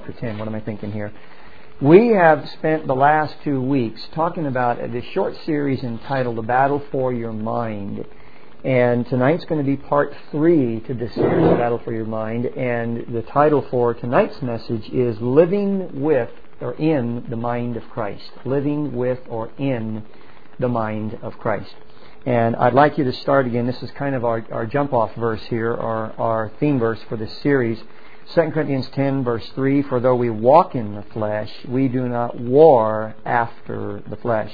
chapter 10. What am I thinking here? We have spent the last 2 weeks talking about this short series entitled The Battle for Your Mind. And tonight's going to be part 3 to this series, The Battle for Your Mind. And the title for tonight's message is Living with or in the Mind of Christ. Living with or in the Mind of Christ. And I'd like you to start again. This is kind of our jump-off verse here, our theme verse for this series. 2 Corinthians 10, verse 3, For though we walk in the flesh, we do not war after the flesh.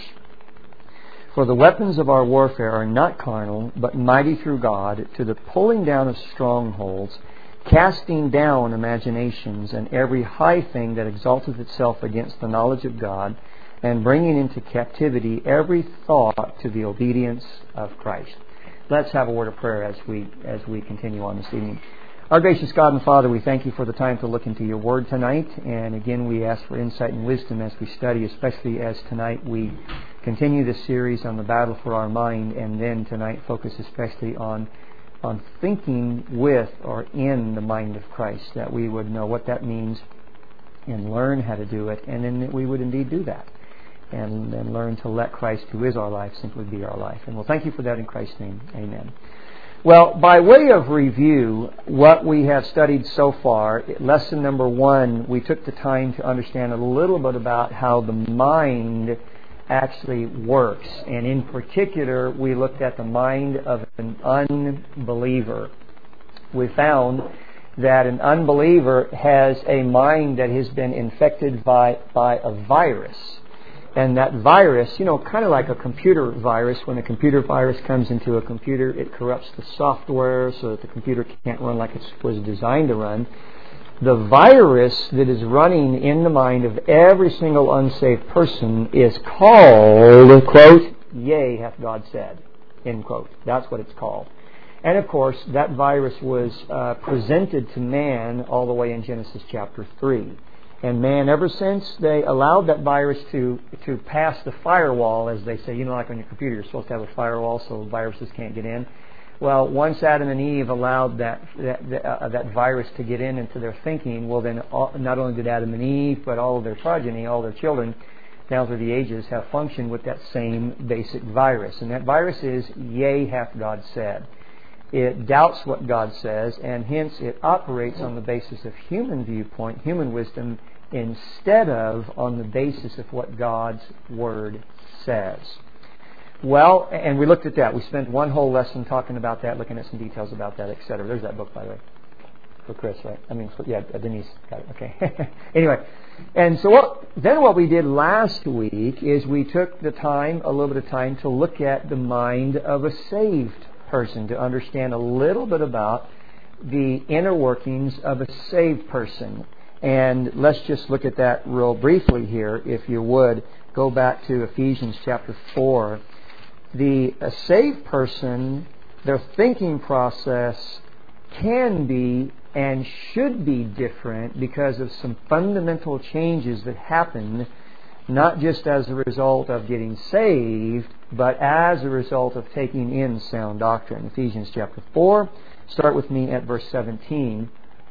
For the weapons of our warfare are not carnal, but mighty through God, to the pulling down of strongholds, casting down imaginations, and every high thing that exalteth itself against the knowledge of God, and bringing into captivity every thought to the obedience of Christ. Let's have a word of prayer as we continue on this evening. Our gracious God and Father, we thank you for the time to look into your word tonight. And again, we ask for insight and wisdom as we study, especially as tonight we continue this series on the battle for our mind, and then tonight focus especially on thinking with or in the mind of Christ, that we would know what that means and learn how to do it, and then that we would indeed do that. And then learn to let Christ, who is our life, simply be our life. And we'll thank you for that in Christ's name. Amen. Well, by way of review, what we have studied so far, lesson number 1, we took the time to understand a little bit about how the mind actually works. And in particular, we looked at the mind of an unbeliever. We found that an unbeliever has a mind that has been infected by a virus. And that virus, kind of like a computer virus, when a computer virus comes into a computer, it corrupts the software so that the computer can't run like it was designed to run. The virus that is running in the mind of every single unsaved person is called, quote, yea, hath God said, end quote. That's what it's called. And of course, that virus was presented to man all the way in Genesis chapter 3. And man, ever since they allowed that virus to pass the firewall, as they say, like on your computer, you're supposed to have a firewall so viruses can't get in. Well, once Adam and Eve allowed that virus to get into their thinking, well then not only did Adam and Eve, but all of their progeny, all their children, down through the ages, have functioned with that same basic virus. And that virus is, yea, hath God said. It doubts what God says, and hence it operates on the basis of human viewpoint, human wisdom, instead of on the basis of what God's Word says. Well, and we looked at that. We spent one whole lesson talking about that, looking at some details about that, etc. There's that book, by the way, for Chris, right? Denise got it. Okay. Anyway, and so what we did last week is we took a little bit of time, to look at the mind of a saved person, to understand a little bit about the inner workings of a saved person. And let's just look at that real briefly here, if you would. Go back to Ephesians chapter 4. A saved person, their thinking process can be and should be different because of some fundamental changes that happen, not just as a result of getting saved, but as a result of taking in sound doctrine. Ephesians chapter 4. Start with me at verse 17.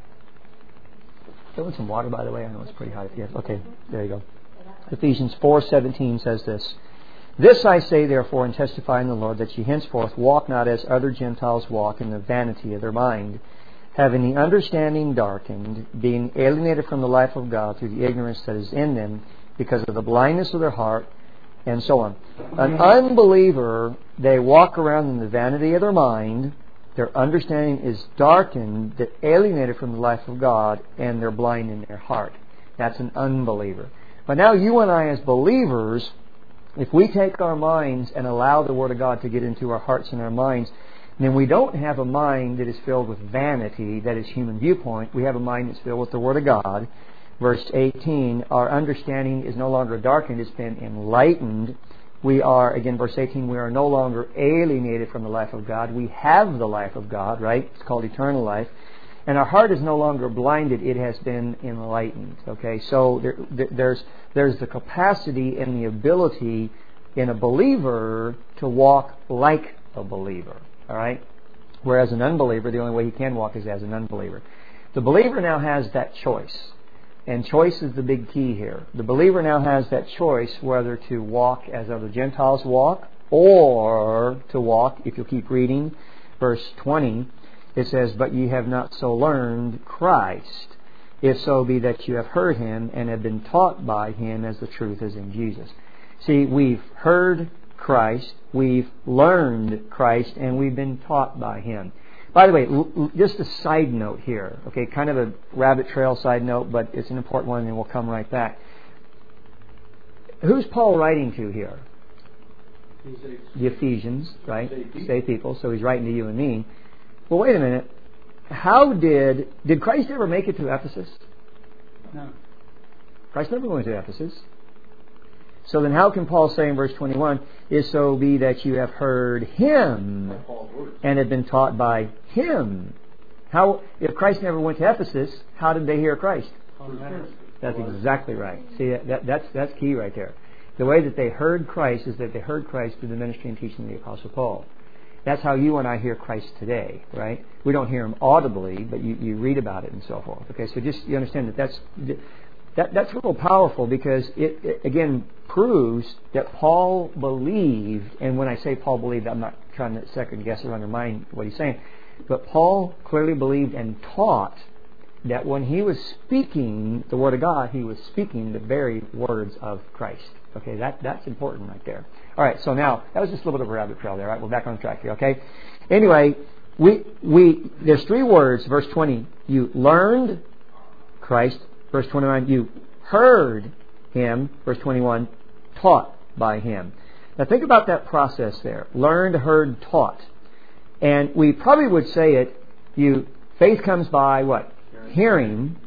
Fill in some water, by the way. I know it's pretty hot. Okay, there you go. Ephesians 4:17 says this. This I say, therefore, and testify in the Lord, that ye henceforth walk not as other Gentiles walk, in the vanity of their mind, having the understanding darkened, being alienated from the life of God through the ignorance that is in them, because of the blindness of their heart, and so on. An unbeliever, they walk around in the vanity of their mind. Their understanding is darkened, they're alienated from the life of God, and they're blind in their heart. That's an unbeliever. But now you and I as believers, if we take our minds and allow the Word of God to get into our hearts and our minds, then we don't have a mind that is filled with vanity, that is human viewpoint. We have a mind that's filled with the Word of God. Verse 18, our understanding is no longer darkened, it's been enlightened. We are, again, verse 18, we are no longer alienated from the life of God. We have the life of God, right? It's called eternal life. And our heart is no longer blinded, it has been enlightened. Okay, so there's the capacity and the ability in a believer to walk like a believer. All right? Whereas an unbeliever, the only way he can walk is as an unbeliever. The believer now has that choice. And choice is the big key here. The believer now has that choice whether to walk as other Gentiles walk or to walk, if you'll keep reading, verse 20, it says, "But ye have not so learned Christ, if so be that you have heard Him and have been taught by Him as the truth is in Jesus." See, we've heard Christ, we've learned Christ, and we've been taught by Him. By the way, just a side note here, okay, kind of a rabbit trail side note, but it's an important one and we'll come right back. Who's Paul writing to here? The Ephesians, right? Saved people. So he's writing to you and me. Well, wait a minute. How did Christ ever make it to Ephesus? No. Christ never went to Ephesus. So then how can Paul say in verse 21, "If so be that you have heard Him and have been taught by Him"? How, if Christ never went to Ephesus, how did they hear Christ? That's exactly right. See, that's key right there. The way that they heard Christ is that they heard Christ through the ministry and teaching of the Apostle Paul. That's how you and I hear Christ today, right? We don't hear Him audibly, but you read about it and so forth. Okay, so just you understand that's a little powerful because it again proves that Paul believed, and when I say Paul believed, I'm not trying to second guess or undermine what he's saying, but Paul clearly believed and taught that when he was speaking the Word of God, he was speaking the very words of Christ. Okay, that's important right there. All right, so now that was just a little bit of a rabbit trail there. All right, we're back on track here. Okay, anyway, there's three words. Verse 20, you learned Christ. Verse 21, you heard Him. Verse 21, taught by Him. Now think about that process there. Learned, heard, taught. And we probably would say it, faith comes by what? Hearing.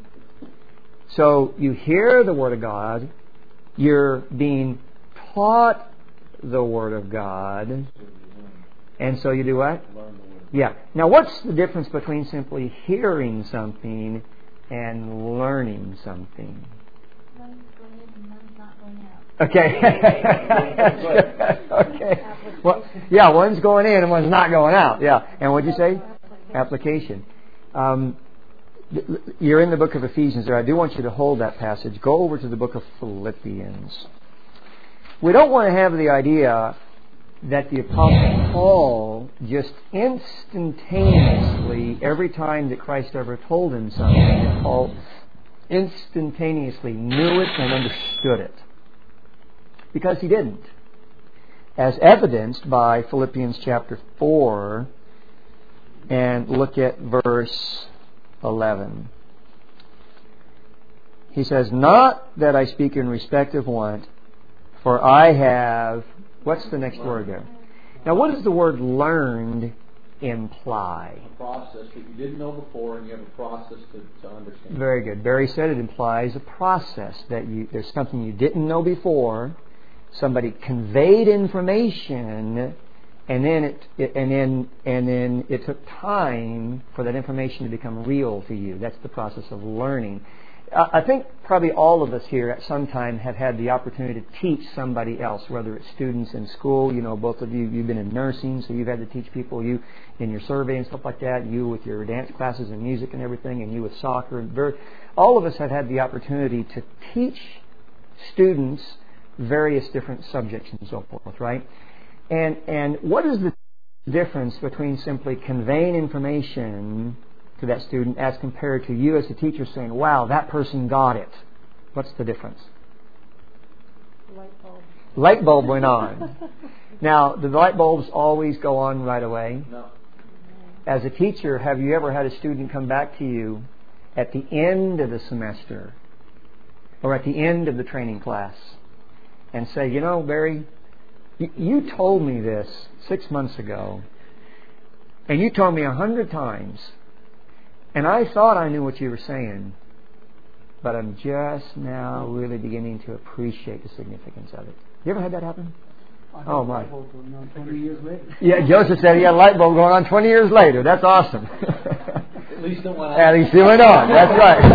So you hear the Word of God. You're being taught the Word of God. And so you do what? Yeah. Now what's the difference between simply hearing something and learning something? One's going in and one's not going out. Okay. Okay. Well, yeah, one's going in and one's not going out. Yeah. And what'd you say? Application. You're in the book of Ephesians there. I do want you to hold that passage. Go over to the book of Philippians. We don't want to have the idea that the Apostle Paul just instantaneously, every time that Christ ever told him something, that Paul instantaneously knew it and understood it. Because he didn't. As evidenced by Philippians chapter 4, and look at verse 11. He says, "Not that I speak in respect of want, for I have..." What's the next word there? Now, what does the word learned imply? A process that you didn't know before, and you have a process to understand. Very good. Barry said it implies a process that there's something you didn't know before. Somebody conveyed information, and then it took time for that information to become real to you. That's the process of learning. I think probably all of us here at some time have had the opportunity to teach somebody else, whether it's students in school. You know, both of you've been in nursing, so you've had to teach people. You in your survey and stuff like that. You with your dance classes and music and everything, and you with soccer. All of us have had the opportunity to teach students various different subjects and so forth, right? And what is the difference between simply conveying information to that student as compared to you as a teacher saying, "Wow, that person got it"? What's the difference? Light bulb. Light bulb went on. Now, do the light bulbs always go on right away? No. As a teacher, have you ever had a student come back to you at the end of the semester or at the end of the training class and say, "You know, Barry, you told me this 6 months ago, and you told me 100 times, and I thought I knew what you were saying, but I'm just now really beginning to appreciate the significance of it"? You ever had that happen? Oh my! 20 years later. Yeah, Joseph said he had a light bulb going on 20 years later. That's awesome. At least it went on. At least it went on. That's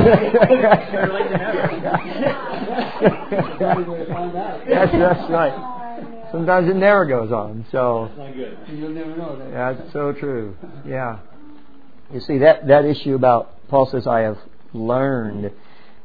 right. That's right. Sometimes it never goes on. So That's not good. You'll never know that. that's so true. Yeah. You see that issue about Paul says, "I have learned."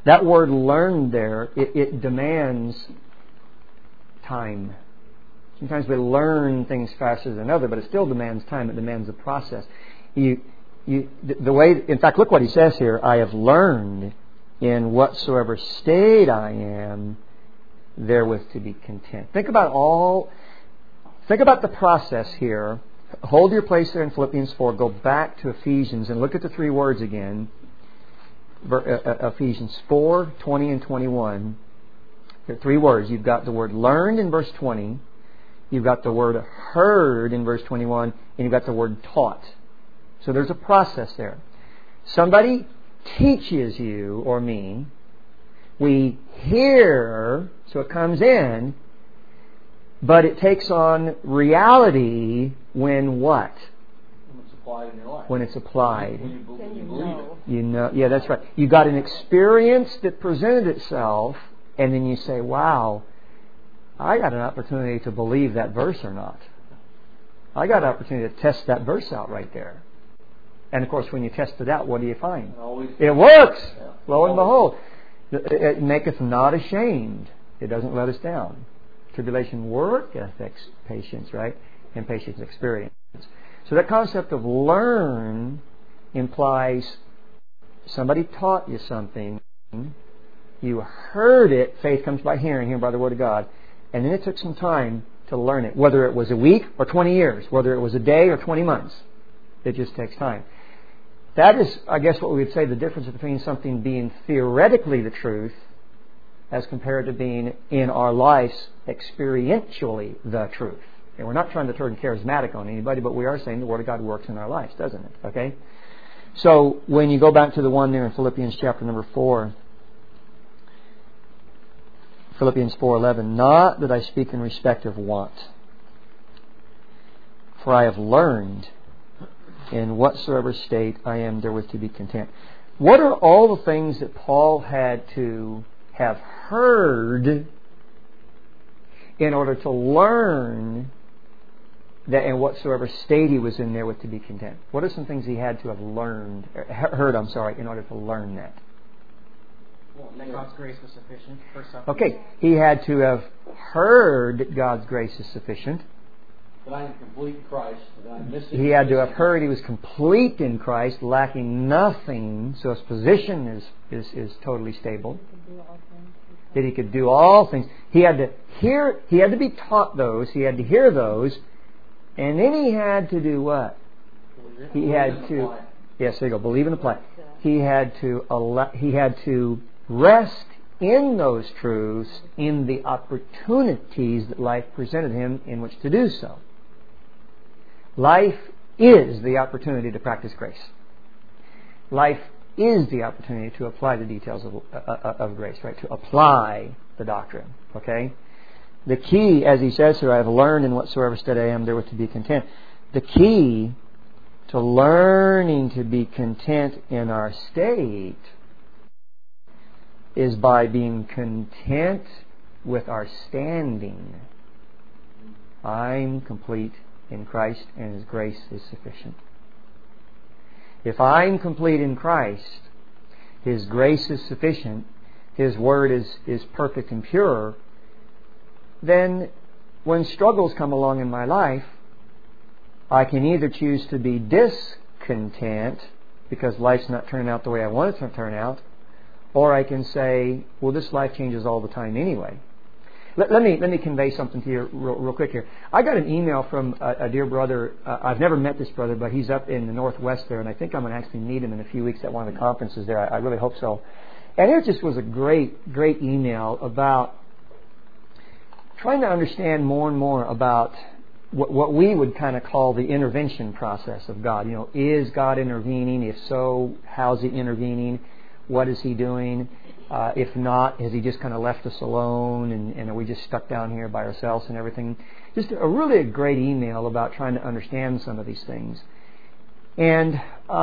That word learned there, it demands time. Sometimes we learn things faster than others, but it still demands time. It demands a process. The way, in fact, look what he says here. I have learned in whatsoever state I am, therewith to be content. Think about the process here. Hold your place there in Philippians 4. Go back to Ephesians and look at the three words again. Ephesians 4, 20 and 21. There are three words. You've got the word learned in verse 20. You've got the word heard in verse 21. And you've got the word taught. So there's a process there. Somebody teaches you or me. We hear, so it comes in, but it takes on reality when what? When it's applied in your life. When it's applied. When you believe it. You know, yeah, that's right. You got an experience that presented itself, and then you say, wow, I got an opportunity to believe that verse or not. I got an opportunity to test that verse out right there. And of course, when you test it out, what do you find? It works! Yeah. Lo and behold. It maketh not ashamed. It doesn't let us down. Tribulation worketh patience, right? And patience experience. So that concept of learn implies somebody taught you something. You heard it. Faith comes by hearing by the Word of God. And then it took some time to learn it. Whether it was a week or 20 years. Whether it was a day or 20 months. It just takes time. That is, I guess, what we would say the difference between something being theoretically the truth as compared to being in our lives experientially the truth. And we're not trying to turn charismatic on anybody, but we are saying the Word of God works in our lives, doesn't it? Okay? So when you go back to the one there in Philippians chapter number 4, Philippians 4:11, not that I speak in respect of want, for I have learned in whatsoever state I am therewith to be content. What are all the things that Paul had to have heard in order to learn that in whatsoever state he was in therewith to be content? What are some things he had to have heard, in order to learn that? Well, that God's grace was sufficient for something. Okay, he had to have heard that God's grace is sufficient. That I am complete in Christ. That I'm missing. He had to have heard he was complete in Christ, lacking nothing, so his position is totally stable. That he could do all things. He had to hear. He had to be taught those. He had to hear those, and then he had to do what? He had to. Yes, there you go. Believe and apply. He had to rest in those truths in the opportunities that life presented him in which to do so. Life is the opportunity to practice grace. Life is the opportunity to apply the details of grace, right? To apply the doctrine, okay? The key, as he says here, I have learned in whatsoever state I am therewith to be content. The key to learning to be content in our state is by being content with our standing. I'm complete in Christ and His grace is sufficient. If I'm complete in Christ, His grace is sufficient, His Word is perfect and pure, then when struggles come along in my life, I can either choose to be discontent because life's not turning out the way I want it to turn out, or I can say, well, this life changes all the time anyway. Let me convey something to you real quick here. I got an email from a dear brother. I've never met this brother, but he's up in the Northwest there, and I think I'm going to actually meet him in a few weeks at one of the conferences there. I really hope so. And it just was a great email about trying to understand more and more about what we would kind of call the intervention process of God. You know, is God intervening? If so, how's He intervening? What is He doing? If not, has He just kind of left us alone and are we just stuck down here by ourselves and everything? Just a great email about trying to understand some of these things. And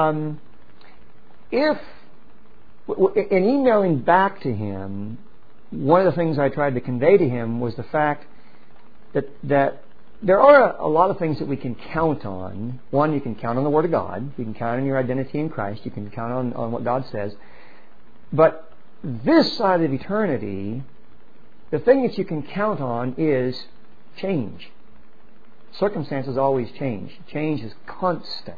in emailing back to him, one of the things I tried to convey to him was the fact that there are a lot of things that we can count on. One, you can count on the Word of God. You can count on your identity in Christ. You can count on what God says. But this side of eternity, the thing that you can count on is change. Circumstances always change. Change is constant.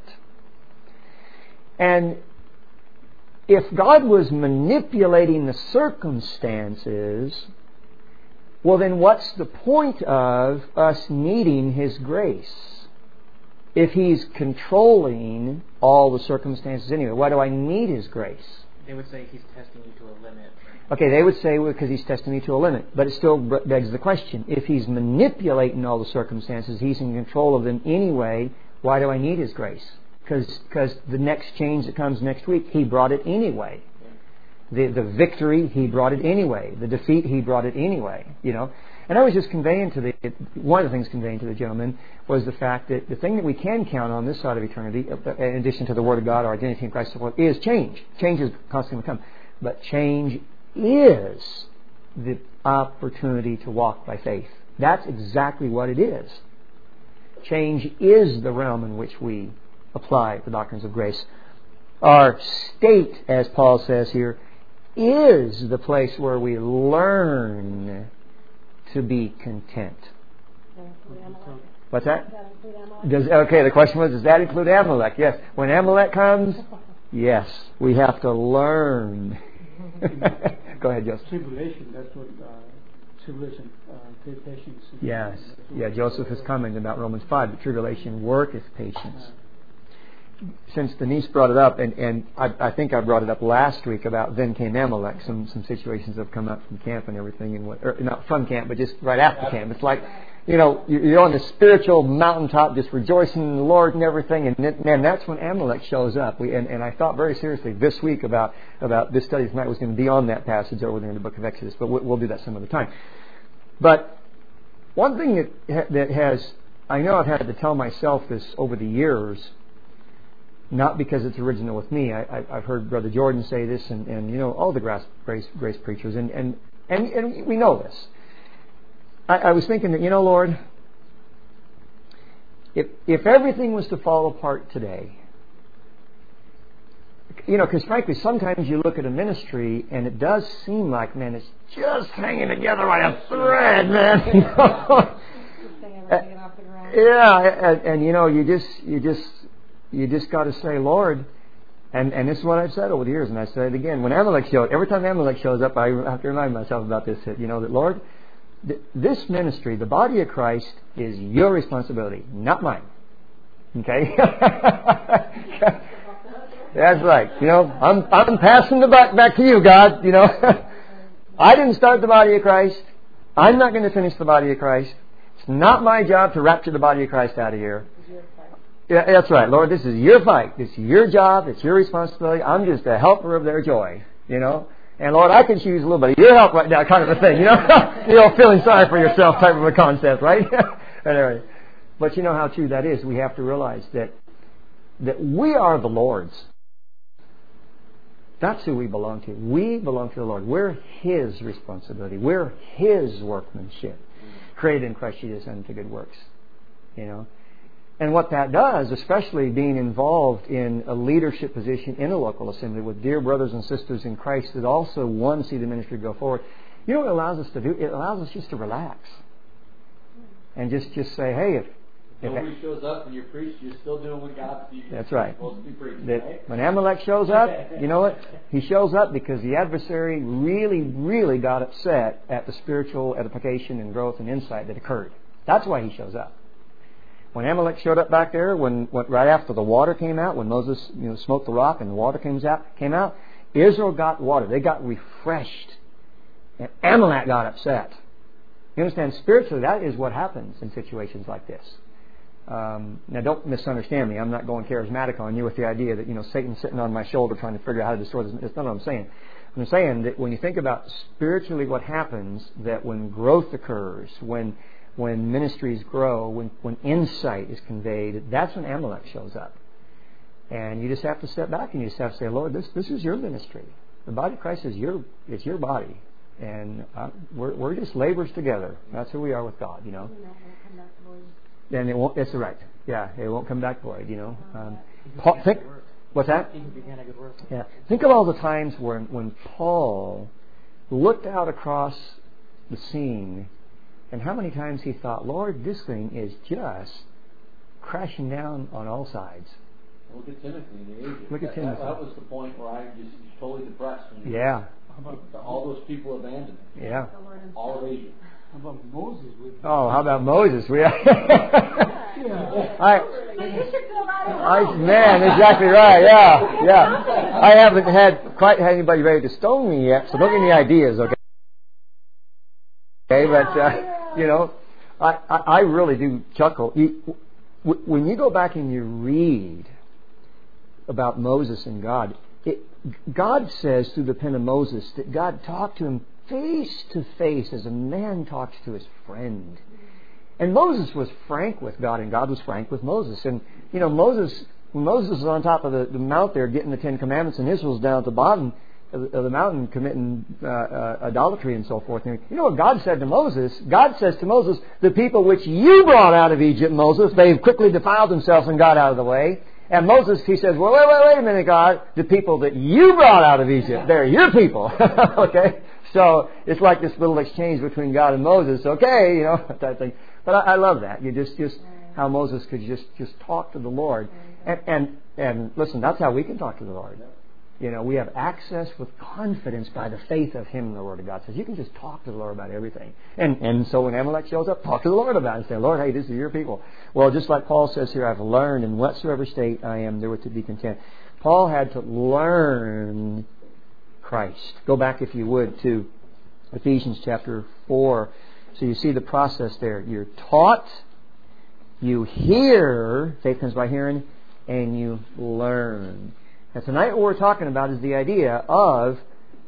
And if God was manipulating the circumstances, well then what's the point of us needing His grace? If He's controlling all the circumstances anyway, why do I need His grace? They would say He's testing you to a limit. Okay, they would say, well, because He's testing me to a limit. But it still begs the question. If He's manipulating all the circumstances, He's in control of them anyway, why do I need His grace? Because the next change that comes next week, He brought it anyway. The victory, He brought it anyway. The defeat, He brought it anyway. You know. And I was just conveying to one of the things conveying to the gentleman was the fact that the thing that we can count on this side of eternity, in addition to the Word of God, our identity in Christ, is change. Change is constantly come. But change is the opportunity to walk by faith. That's exactly what it is. Change is the realm in which we apply the doctrines of grace. Our state, as Paul says here, is the place where we learn to be content. What's that? The question was, does that include Amalek? Yes. When Amalek comes, yes, we have to learn. Go ahead, Joseph. Tribulation, that's what tribulation, patience. Yes. Yeah, Joseph is commenting about Romans 5, the tribulation worketh patience. Since Denise brought it up, and I think I brought it up last week about then came Amalek, some situations have come up from camp and everything, and not from camp, but just right after camp. It's like, you know, you're on the spiritual mountaintop just rejoicing in the Lord and everything, and man, that's when Amalek shows up. And I thought very seriously this week about this study tonight was going to be on that passage over there in the book of Exodus, but we'll do that some other time. But one thing that has, I know I've had to tell myself this over the years, not because it's original with me. I've heard Brother Jordan say this, and you know, all the grace preachers, and we know this. I was thinking that, you know, Lord, if everything was to fall apart today, you know, because frankly, sometimes you look at a ministry and it does seem like, man, it's just hanging together like a thread, man. You know? Yeah, and you know, you just got to say, Lord, and this is what I've said over the years, and I say it again. When Amalek every time Amalek shows up, I have to remind myself about this. You know that, Lord, this ministry, the body of Christ, is your responsibility, not mine. Okay, that's right. You know, I'm passing the buck back to you, God. You know, I didn't start the body of Christ. I'm not going to finish the body of Christ. It's not my job to rapture the body of Christ out of here. Yeah, that's right, Lord. This is your fight. It's your job. It's your responsibility. I'm just a helper of their joy, you know. And Lord, I can use a little bit of your help right now, kind of a thing, you know. You know, feeling sorry for yourself type of a concept, right? Anyway, but you know how true that is. We have to realize that we are the Lord's. That's who we belong to. We belong to the Lord. We're His responsibility. We're His workmanship, created in Christ Jesus unto good works, you know. And what that does, especially being involved in a leadership position in a local assembly with dear brothers and sisters in Christ that also want to see the ministry go forward, you know what it allows us to do? It allows us just to relax. And just say, hey, if nobody shows up and you're preaching, you're still doing what God's that's right. supposed to be preaching, right? When Amalek shows up, you know what? He shows up because the adversary really, really got upset at the spiritual edification and growth and insight that occurred. That's why he shows up. When Amalek showed up back there, right after the water came out, when Moses smote the rock and the water came out, Israel got water. They got refreshed. And Amalek got upset. You understand? Spiritually, that is what happens in situations like this. Now, don't misunderstand me. I'm not going charismatic on you with the idea that, Satan's sitting on my shoulder trying to figure out how to destroy this. That's not what I'm saying. I'm saying that when you think about spiritually what happens, that when growth occurs, when ministries grow, when insight is conveyed, that's when Amalek shows up. And you just have to step back and you just have to say, Lord, this is your ministry. The body of Christ is your body. And we're just laborers together. That's who we are with God, Then it won't. That's right. Yeah, it won't come back void. Paul, what's that? He began a good work. Yeah. Think of all the times when Paul looked out across the scene, and how many times he thought, Lord, this thing is just crashing down on all sides. Look at Timothy in the age. Look at Timothy. That was the point where I just was totally depressed. When Yeah. all those people abandoned him. Yeah. All of Asia. How about Moses? Oh, how about Moses? Yeah. Man, exactly right. Yeah, yeah. I haven't quite had anybody ready to stone me yet, so don't give me ideas, okay? Okay, but I really do chuckle. When you go back and you read about Moses and God, God says through the pen of Moses that God talked to him face to face as a man talks to his friend. And Moses was frank with God, and God was frank with Moses. And, when Moses was on top of the mount there getting the Ten Commandments, and Israel was down at the bottom of the mountain committing idolatry and so forth. And you know what God said to Moses? God says to Moses, the people which you brought out of Egypt, Moses, they've quickly defiled themselves and got out of the way. And Moses, he says, well, wait a minute, God. The people that you brought out of Egypt, they're your people. Okay? So it's like this little exchange between God and Moses. Okay, that thing. But I love that. You just how Moses could just talk to the Lord. And listen, that's how we can talk to the Lord. We have access with confidence by the faith of Him, the Word of God says. You can just talk to the Lord about everything. And so when Amalek shows up, talk to the Lord about it. Say, Lord, hey, this is your people. Well, just like Paul says here, I've learned in whatsoever state I am, therewith to be content. Paul had to learn Christ. Go back, if you would, to Ephesians chapter 4. So you see the process there. You're taught, you hear, faith comes by hearing, and you learn. Now tonight what we're talking about is the idea of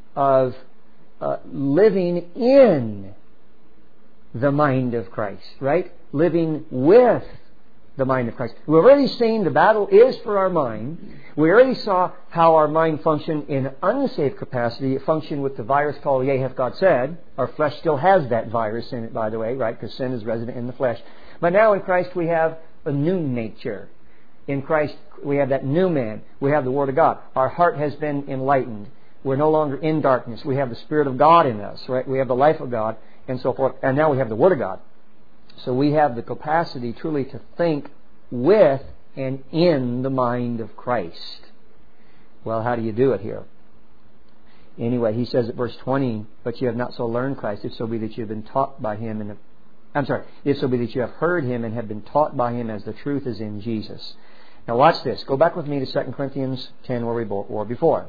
living in the mind of Christ, right? Living with the mind of Christ. We've already seen the battle is for our mind. We already saw how our mind functioned in unsafe capacity. It functioned with the virus called Yea, hath God said. Our flesh still has that virus in it, by the way, right? Because sin is resident in the flesh. But now in Christ we have a new nature. In Christ we have that new man. We have the Word of God. Our heart has been enlightened. We're no longer in darkness. We have the Spirit of God in us, right? We have the life of God and so forth. And now we have the Word of God. So we have the capacity truly to think with and in the mind of Christ. Well, how do you do it here? Anyway, he says at verse 20, but you have not so learned Christ, if so be that you have been taught by Him, if so be that you have heard Him and have been taught by Him as the truth is in Jesus. Now watch this. Go back with me to 2 Corinthians 10 where we were before.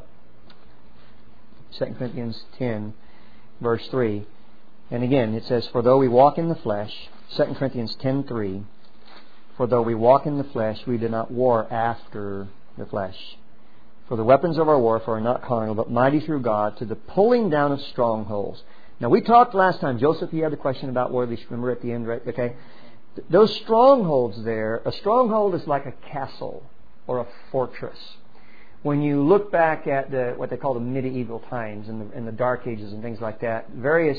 2 Corinthians 10, verse 3. And again, it says, for though we walk in the flesh, 2 Corinthians 10:3, for though we walk in the flesh, we do not war after the flesh. For the weapons of our warfare are not carnal, but mighty through God to the pulling down of strongholds. Now we talked last time, Joseph, you had a question about war, remember at the end, right? Okay. Those strongholds there, a stronghold is like a castle or a fortress. When you look back at what they call the medieval times in the Dark Ages and things like that, various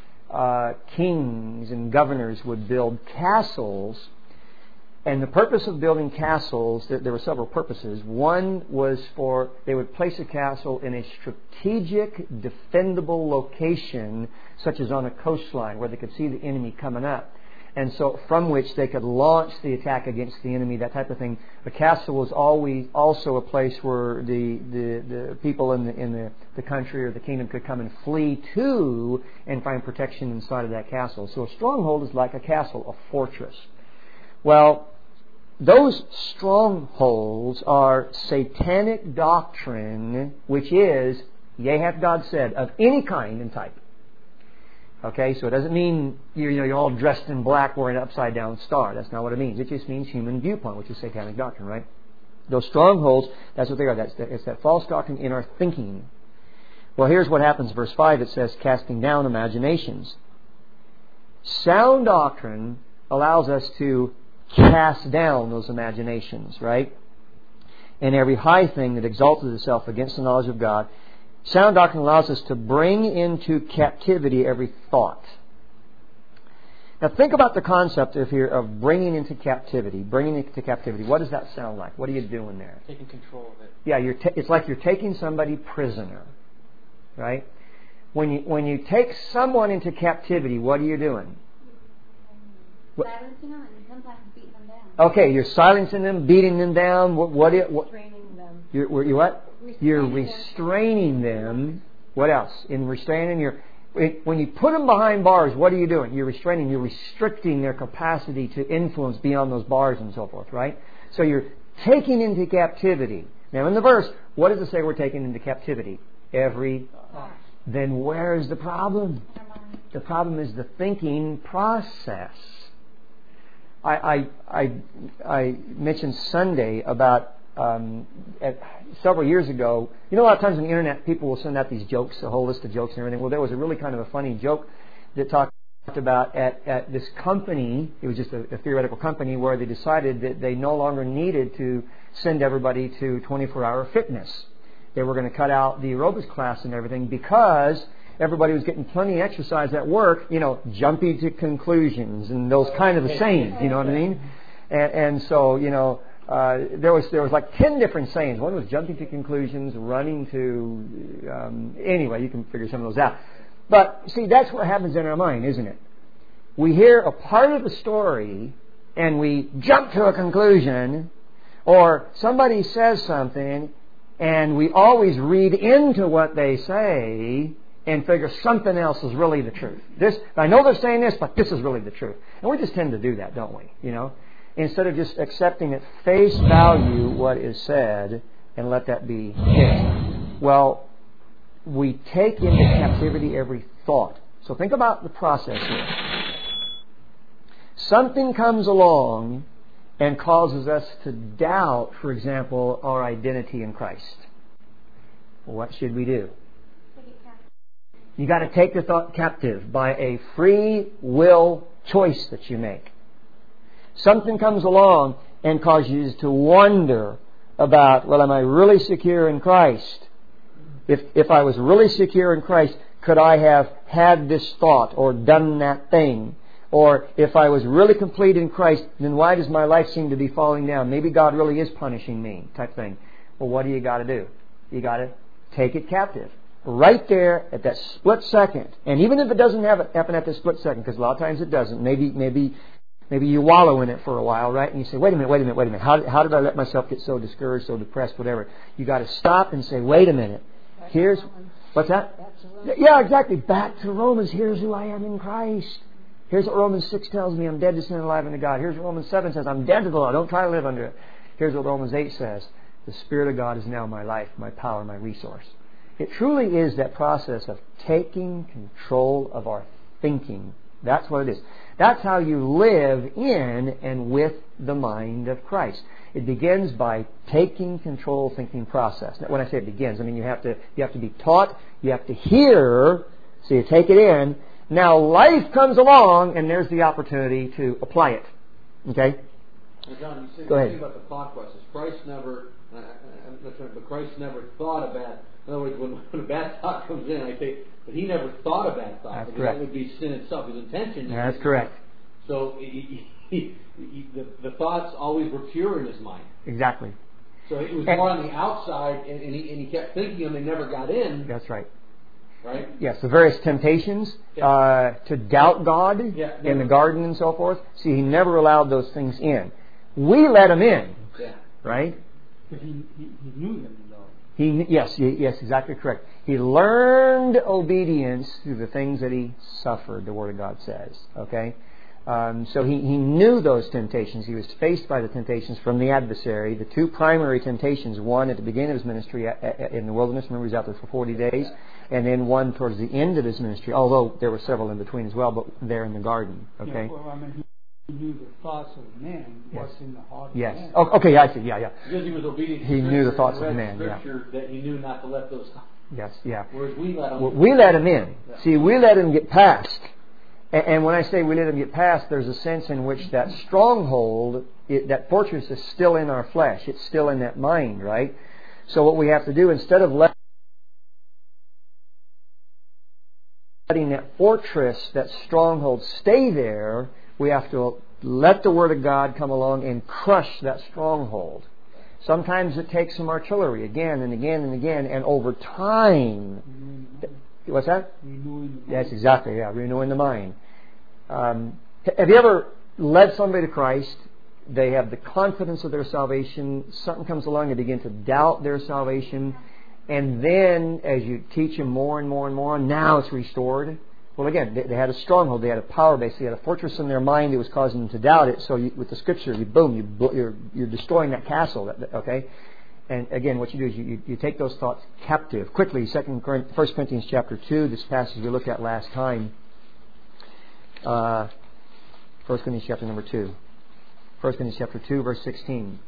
kings and governors would build castles. And the purpose of building castles, there were several purposes. One was they would place a castle in a strategic, defendable location, such as on a coastline where they could see the enemy coming up. And so from which they could launch the attack against the enemy, that type of thing. The castle was always also a place where the people in the country or the kingdom could come and flee to and find protection inside of that castle. So a stronghold is like a castle, a fortress. Well, those strongholds are satanic doctrine, which is, yea, hath God said, of any kind and type. Okay, so it doesn't mean you're all dressed in black wearing an upside down star. That's not what it means. It just means human viewpoint, which is satanic doctrine, right? Those strongholds, that's what they are. It's that false doctrine in our thinking. Well, here's what happens. Verse 5, it says, casting down imaginations. Sound doctrine allows us to cast down those imaginations, right? And every high thing that exalted itself against the knowledge of God. Sound doctrine allows us to bring into captivity every thought. Now think about the concept of bringing into captivity. Bringing into captivity. What does that sound like? What are you doing there? Taking control of it. Yeah, it's like you're taking somebody prisoner, right? When you take someone into captivity, what are you doing? Silencing them and sometimes beating them down. Okay, you're silencing them, beating them down. What Restraining them. you're what? You're restraining them. What else? In restraining, when you put them behind bars, what are you doing? You're restraining. You're restricting their capacity to influence beyond those bars and so forth, right? So you're taking into captivity. Now in the verse, what does it say we're taking into captivity? Every. Then where's the problem? The problem is the thinking process. I mentioned Sunday about several years ago. You know, a lot of times on the internet, people will send out these jokes, a whole list of jokes and everything. Well, there was a really kind of a funny joke that talked about at this company. It was just a theoretical company where they decided that they no longer needed to send everybody to 24-hour fitness. They were going to cut out the aerobics class and everything because everybody was getting plenty of exercise at work, you know, jumping to conclusions and those kind of sayings, you know what I mean? And so, you know, there was like 10 different sayings. One was jumping to conclusions, running to, anyway, you can figure some of those out. But, see, that's what happens in our mind, isn't it? We hear a part of the story and we jump to a conclusion, or somebody says something and we always read into what they say and figure something else is really the truth. I know they're saying this, but this is really the truth. And we just tend to do that, don't we? You know, instead of just accepting at face value what is said and let that be it. Well, we take into captivity every thought. So think about the process here. Something comes along and causes us to doubt, for example, our identity in Christ. What should we do? You got to take the thought captive by a free will choice that you make. Something comes along and causes you to wonder about, well, am I really secure in Christ? If I was really secure in Christ, could I have had this thought or done that thing? Or if I was really complete in Christ, then why does my life seem to be falling down? Maybe God really is punishing me, type thing. Well, what do you got to do? You got to take it captive. Right there at that split second. And even if it doesn't happen at that split second, because a lot of times it doesn't, maybe you wallow in it for a while, right? And you say, wait a minute. How did I let myself get so discouraged, so depressed, whatever? You got to stop and say, wait a minute. Here's, what's that? Yeah, exactly. Back to Romans. Here's who I am in Christ. Here's what Romans 6 tells me. I'm dead to sin and alive unto God. Here's what Romans 7 says. I'm dead to the law. Don't try to live under it. Here's what Romans 8 says. The Spirit of God is now my life, my power, my resource. It truly is that process of taking control of our thinking. That's what it is. That's how you live in and with the mind of Christ. It begins by taking control thinking process. Now, when I say it begins, I mean you have to be taught, you have to hear, so you take it in. Now life comes along and there's the opportunity to apply it. Okay? Well, John, you said Go ahead. about the thought process. Christ never thought of that. In other words, when a bad thought comes in, I say, but he never thought a bad thought. That's because correct. That would be sin itself. His intention. That's correct. So the thoughts always were pure in his mind. Exactly. So it was more on the outside, and he kept thinking them. They never got in. That's right. Right? Yes, the various temptations to doubt God in the garden and so forth. See, he never allowed those things in. We let him in. Yeah. Right? But he knew them, though. Yes, exactly correct. He learned obedience through the things that he suffered, the Word of God says. Okay? So he knew those temptations. He was faced by the temptations from the adversary. The two primary temptations, one at the beginning of his ministry in the wilderness, remember he was out there for 40 days, and then one towards the end of his ministry, although there were several in between as well, but there in the garden. Okay? Yeah, well, I mean, he knew the thoughts of man, what's in the heart of Yes. man. Oh, okay, I see. Yeah. Because he was obedient to He knew the thoughts and of read man, yeah. Scripture that he knew not to let those. Yes, yeah. Whereas we let him. Well, we let him in. Yeah. See, we let him get past. And when I say we let him get past, there's a sense in which that stronghold, that fortress is still in our flesh. It's still in that mind, right? So what we have to do, instead of letting that fortress, that stronghold stay there, we have to let the Word of God come along and crush that stronghold. Sometimes it takes some artillery again and again and again, and over time, What's that? Renewing the mind. Yes, exactly. Yeah, renewing the mind. Have you ever led somebody to Christ? They have the confidence of their salvation. Something comes along, they begin to doubt their salvation. And then, as you teach them more and more and more, now it's restored. Well, again, they had a stronghold. They had a power base. They had a fortress in their mind that was causing them to doubt it. So with the Scripture, you're destroying that castle. Okay? And again, what you do is you take those thoughts captive. Quickly, 1 Corinthians chapter 2, this passage we looked at last time. 1 Corinthians chapter number 2. 1 Corinthians chapter 2, verse 16.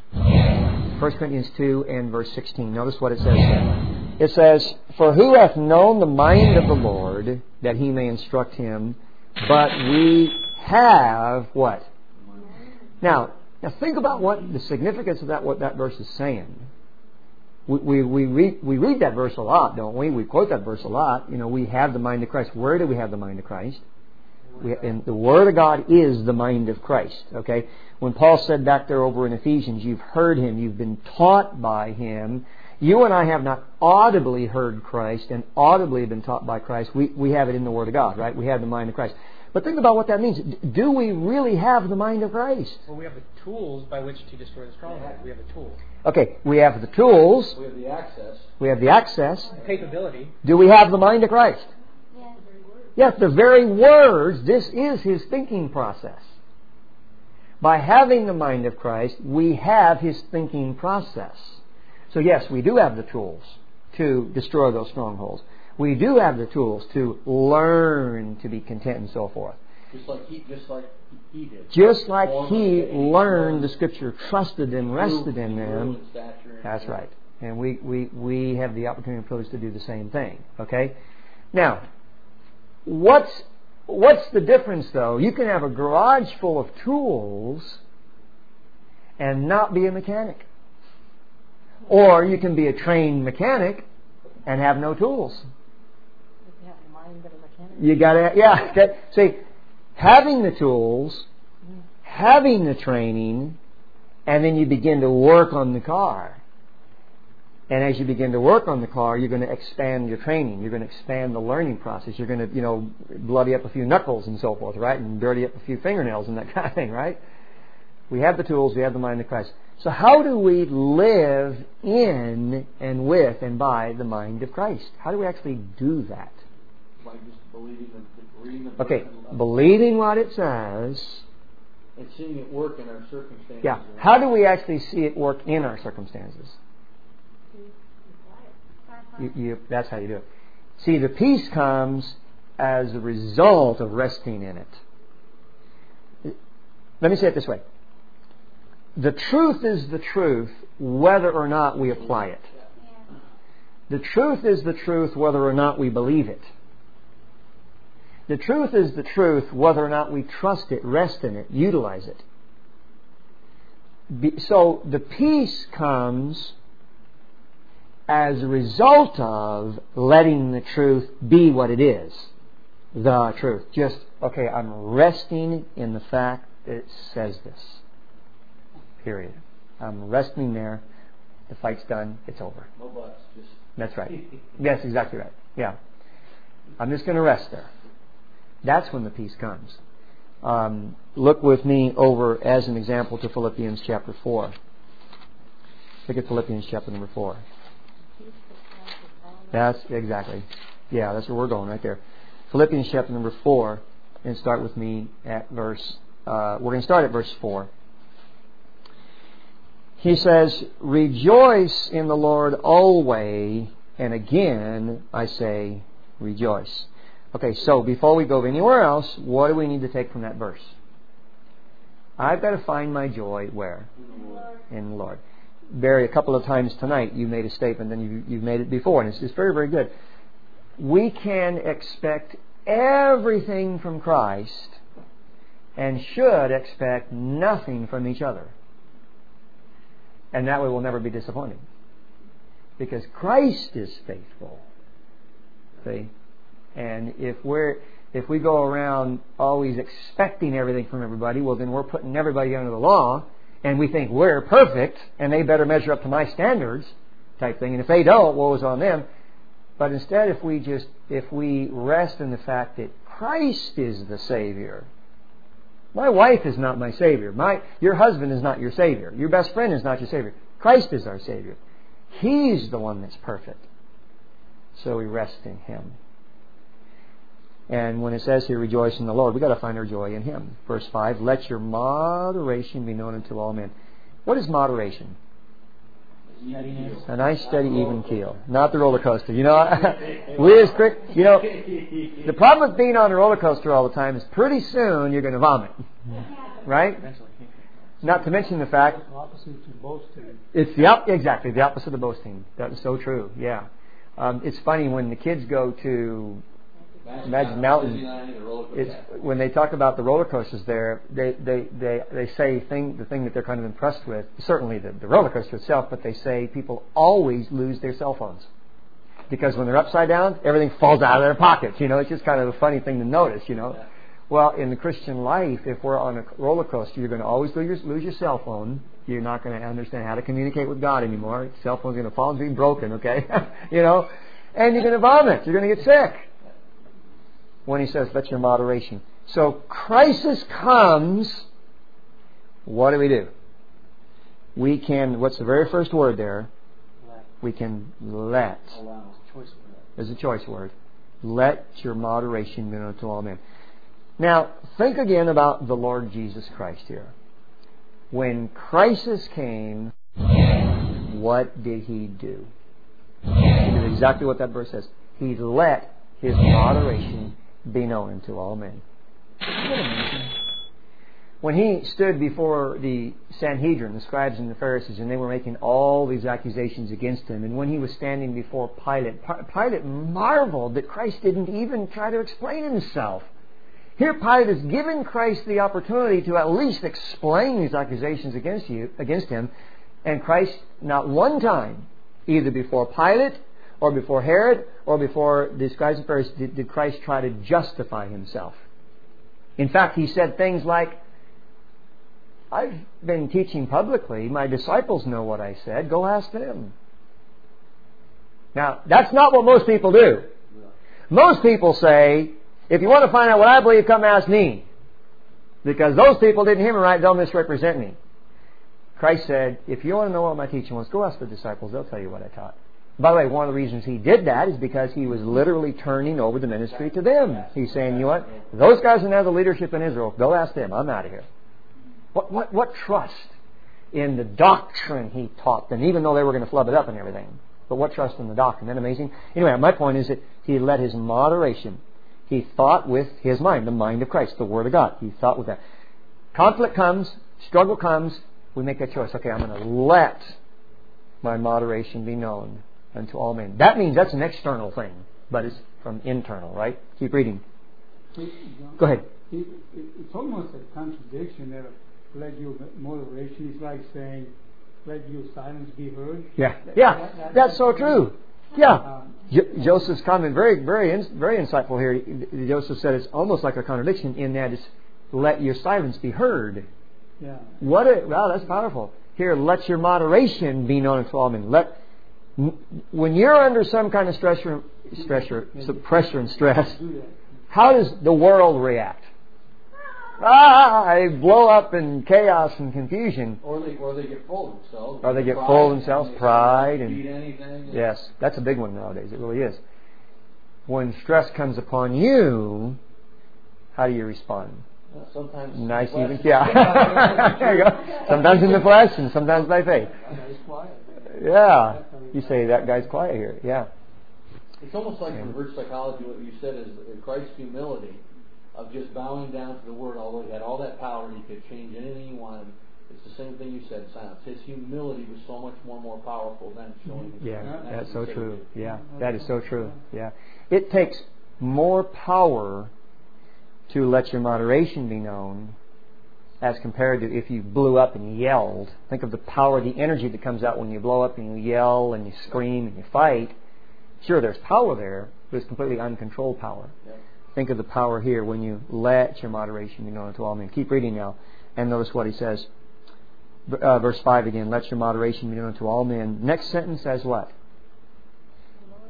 1 Corinthians 2 and verse 16. Notice what it says there. It says, "For who hath known the mind of the Lord, that he may instruct him? But we have," what? Now think about what the significance of what that verse is saying. We read that verse a lot, don't we? We quote that verse a lot. We have the mind of Christ. Where do we have the mind of Christ? And the Word of God is the mind of Christ. Okay? When Paul said back there over in Ephesians, you've heard Him, you've been taught by Him. You and I have not audibly heard Christ and audibly been taught by Christ. We have it in the Word of God, right? We have the mind of Christ. But think about what that means. Do we really have the mind of Christ? Well, we have the tools by which to destroy the stronghold. We have the tools. Okay, we have the tools. We have the access. We have the access. The capability. Do we have the mind of Christ? Yes. Yes, the very words, this is His thinking process. By having the mind of Christ, we have His thinking process. So yes, we do have the tools to destroy those strongholds. We do have the tools to learn to be content and so forth. Just like he did. Just like He learned the Scripture, trusted and rested in them. That's right. And we have the opportunity and privilege to do the same thing. Okay? Now, what's the difference though? You can have a garage full of tools and not be a mechanic. Or you can be a trained mechanic and have no tools. You have a mind that a mechanic. You gotta, see, having the tools, having the training, and then you begin to work on the car. And as you begin to work on the car, you're going to expand your training. You're going to expand the learning process. You're going to, bloody up a few knuckles and so forth, right? And dirty up a few fingernails and that kind of thing, right? We have the tools. We have the mind of Christ. So how do we live in and with and by the mind of Christ? How do we actually do that? Like just believing believing what it says. And seeing it work in our circumstances. Yeah. How do we actually see it work in our circumstances? That's how you do it. See, the peace comes as a result of resting in it. Let me say it this way. The truth is the truth whether or not we apply it. The truth is the truth whether or not we believe it. The truth is the truth whether or not we trust it, rest in it, utilize it. So the peace comes as a result of letting the truth be what it is. The truth. Just, okay, I'm resting in the fact that it says this. Period. I'm resting there. The fight's done. It's over. No buts. That's right. That's exactly right. Yeah. I'm just going to rest there. That's when the peace comes. Look with me over as an example to Philippians chapter 4. Look at Philippians chapter number 4. That's exactly. Yeah, that's where we're going right there. Philippians chapter number 4, and start with me at verse. We're going to start at verse 4. He says, "Rejoice in the Lord always, and again I say, rejoice." Okay, so before we go anywhere else, what do we need to take from that verse? I've got to find my joy where? In the Lord. Barry, a couple of times tonight you made a statement, and you've made it before, and it's very, very good. We can expect everything from Christ and should expect nothing from each other. And that way we'll never be disappointed. Because Christ is faithful. See? And if we go around always expecting everything from everybody, well then we're putting everybody under the law, and we think we're perfect, and they better measure up to my standards, type thing. And if they don't, woe is on them. But instead, if we rest in the fact that Christ is the Savior. My wife is not my Savior. Your husband is not your Savior. Your best friend is not your Savior. Christ is our Savior. He's the one that's perfect. So we rest in Him. And when it says here, rejoice in the Lord, we've got to find our joy in Him. Verse 5, let your moderation be known unto all men. What is moderation? A nice, steady, even keel. Not the roller coaster. You know, the problem with being on a roller coaster all the time is pretty soon you're going to vomit. Right? Not to mention the fact... It's the opposite to boasting. It's exactly the opposite of boasting. That is so true. Yeah. It's funny when the kids go to Magic Mountain. When they talk about the roller coasters there, they say the thing that they're kind of impressed with. Certainly the roller coaster itself, but they say people always lose their cell phones because when they're upside down, everything falls out of their pockets. You know, it's just kind of a funny thing to notice. You know. Well, in the Christian life, if we're on a roller coaster, you're going to always lose your cell phone. You're not going to understand how to communicate with God anymore. Your cell phone's going to fall and be broken, okay? You know? And you're going to vomit. You're going to get sick. When He says, let your moderation. So, crisis comes. What do? We can, what's the very first word there? We can let. There's a choice word. Let your moderation be known to all men. Now, think again about the Lord Jesus Christ here. When crisis came, what did He do? He did exactly what that verse says. He let His moderation be known unto all men. When He stood before the Sanhedrin, the scribes and the Pharisees, and they were making all these accusations against Him, and when He was standing before Pilate, Pilate marveled that Christ didn't even try to explain Himself. Here Pilate has given Christ the opportunity to at least explain these accusations against Him, and Christ not one time, either before Pilate or before Herod or before the scribes and Pharisees, did Christ try to justify Himself. In fact, He said things like, I've been teaching publicly, my disciples know what I said, go ask them. Now, that's not what most people do. Most people say, if you want to find out what I believe, come ask me. Because those people didn't hear me right, they'll misrepresent me. Christ said, if you want to know what my teaching was, go ask the disciples, they'll tell you what I taught. By the way, one of the reasons He did that is because He was literally turning over the ministry to them. He's saying, you know what? Those guys who have the leadership in Israel, go ask them. I'm out of here. What trust in the doctrine He taught them, even though they were going to flub it up and everything. But what trust in the doctrine? Isn't that amazing? Anyway, my point is that He let His moderation. He thought with His mind, the mind of Christ, the Word of God. He thought with that. Conflict comes, struggle comes, we make that choice. Okay, I'm going to let my moderation be known unto all men. That means that's an external thing, but it's from internal, right? Keep reading. Go ahead. It's almost a contradiction that let your moderation is like saying, let your silence be heard. Yeah, that's so true. Yeah. Joseph's comment, very insightful here. Joseph said it's almost like a contradiction in that it's let your silence be heard. Yeah. Wow, that's powerful. Here, let your moderation be known to all men. When you're under some kind of pressure and stress, how does the world react? They blow up in chaos and confusion. Or they get full of themselves. Or they get full of themselves, pride. And beat anything. Yes, that's a big one nowadays. It really is. When stress comes upon you, how do you respond? Sometimes nice, even, yeah. There you go. Sometimes in the flesh and sometimes by faith. Yeah. You say that guy's quiet here. Yeah. It's almost like reverse psychology. What you said is Christ's humility of just bowing down to the Word, although He had all that power, He could change anything He wanted. It's the same thing you said, silence. His humility was so much more powerful than showing His Yeah, that's so true. Yeah, that is so true. Yeah. It takes more power to let your moderation be known as compared to if you blew up and yelled. Think of the power, the energy that comes out when you blow up and you yell and you scream and you fight. Sure, there's power there, but it's completely uncontrolled power. Yep. Think of the power here when you let your moderation be known to all men. Keep reading now and notice what he says. Verse 5 again, let your moderation be known to all men. Next sentence says what?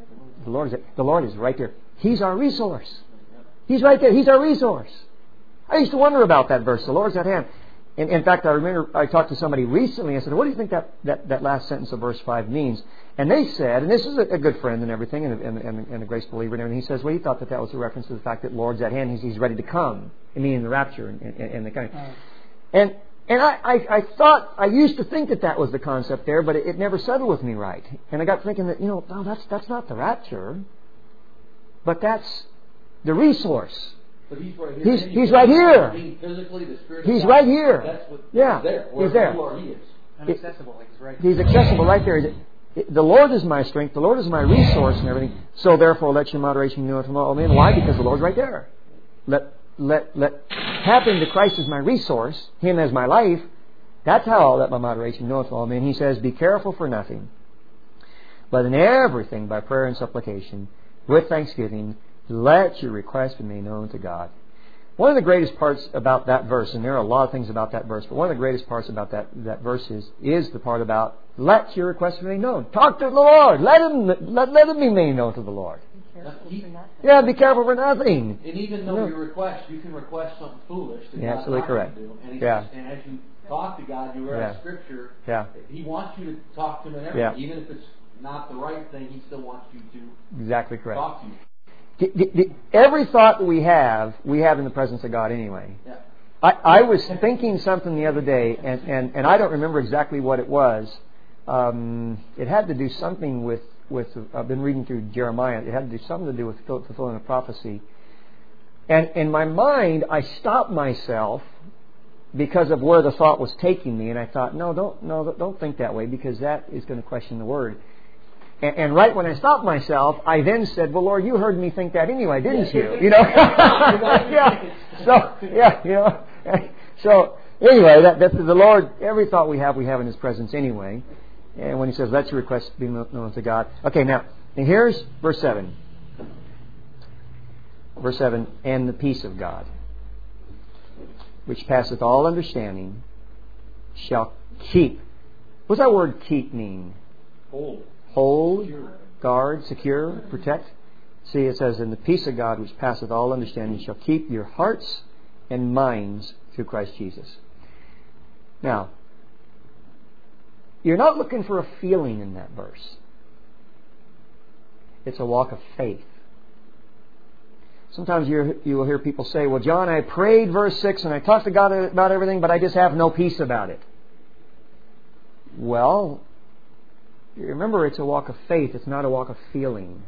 The Lord is right there. He's our resource. He's right there. He's our resource. I used to wonder about that verse. The Lord's at hand. In fact, I remember I talked to somebody recently. I said, what do you think that last sentence of verse 5 means? And they said, and this is a good friend and everything, and a grace believer and everything, he says, well, he thought that was a reference to the fact that Lord's at hand. He's ready to come. I mean, in the rapture and the kind of... And I thought, I used to think that was the concept there, but it never settled with me right. And I got thinking that, no, that's not the rapture, but that's the resource. But He's right here. He's right here. Physically, the Spirit He's of God, right here. That's what Yeah. He's there. He's there. You are, He is. Inaccessible, like He's right. He's accessible right there. The Lord is my strength. The Lord is my resource and everything. So therefore, let your moderation be known to all men. Why? Because the Lord's right there. Let tap into Christ as my resource, Him as my life. That's how I'll let my moderation know to all men. He says, be careful for nothing, but in everything by prayer and supplication, with thanksgiving, let your requests be made known to God. One of the greatest parts about that verse, and there are a lot of things about that verse, but one of the greatest parts about that verse is the part about let your requests be made known. Talk to the Lord. Let him be made known to the Lord. Be careful for nothing. Yeah, be careful for nothing. And even though you can request something foolish that Yeah, God's absolutely not correct. going to do. And, Yeah. and as you talk to God, you read Scripture. Yeah. He wants you to talk to Him and everything. Yeah. Even if it's not the right thing, He still wants you to Exactly correct. talk to you. Every thought that we have in the presence of God anyway. Yeah. I was thinking something the other day, and I don't remember exactly what it was. It had to do something with I've been reading through Jeremiah. It had to do something to do with fulfilling a prophecy. And in my mind, I stopped myself because of where the thought was taking me, and I thought, no, don't think that way, because that is going to question the Word. And right when I stopped myself, I then said, well, Lord, you heard me think that anyway, didn't you? You know? Yeah. So anyway, that's the Lord, every thought we have in His presence anyway. And when He says, let your requests be known to God. Okay, now, and here's verse 7. Verse 7, and the peace of God, which passeth all understanding, shall keep. What's that word keep mean? Hold, guard, secure, protect. See, it says, and the peace of God, which passeth all understanding, shall keep your hearts and minds through Christ Jesus. Now, you're not looking for a feeling in that verse. It's a walk of faith. Sometimes you will hear people say, well, John, I prayed verse 6 and I talked to God about everything, but I just have no peace about it. Well, remember, it's a walk of faith. It's not a walk of feeling.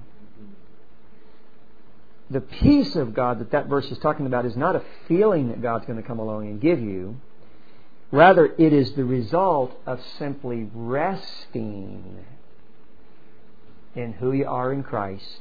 The peace of God that verse is talking about is not a feeling that God's going to come along and give you. Rather, it is the result of simply resting in who you are in Christ.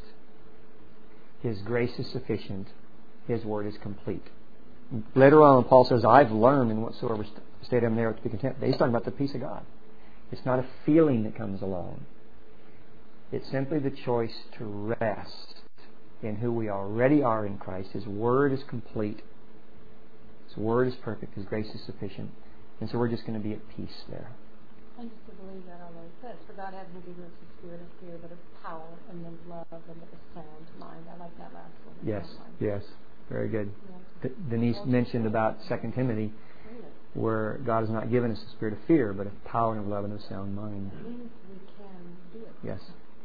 His grace is sufficient. His word is complete. Later on, Paul says, I've learned in whatsoever state I'm there to be content. He's talking about the peace of God. It's not a feeling that comes along. It's simply the choice to rest in who we already are in Christ. His word is complete. His word is perfect. His grace is sufficient. And so we're just going to be at peace there. I used to believe that all it says. For God hasn't given us a spirit of fear, but of power and of love and of a sound mind. I like that last one. Yes. Very good. Yeah. Denise mentioned about 2 Timothy, where God has not given us a spirit of fear, but of power and of love and of a sound mind. It means we can do it. Yes.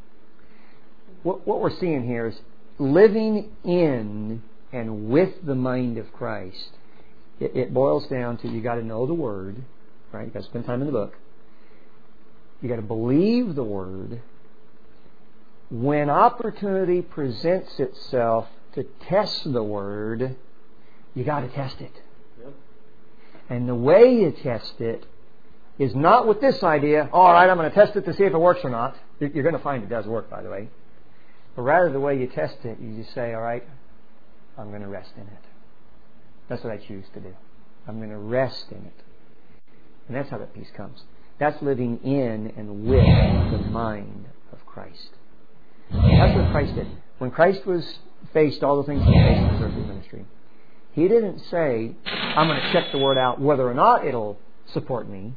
What we're seeing here is living in and with the mind of Christ. It boils down to, you got to know the Word, right? You got to spend time in the book. You got to believe the Word. When opportunity presents itself to test the Word, you got to test it. Yep. And the way you test it is not with this idea, all right, I'm going to test it to see if it works or not. You're going to find it does work, by the way. But rather, the way you test it, you just say, all right, I'm going to rest in it. That's what I choose to do. I'm going to rest in it. And that's how that peace comes. That's living in and with the mind of Christ. That's what Christ did. When Christ faced all the things he faced in his earthly ministry, he didn't say, I'm going to check the Word out whether or not it'll support me.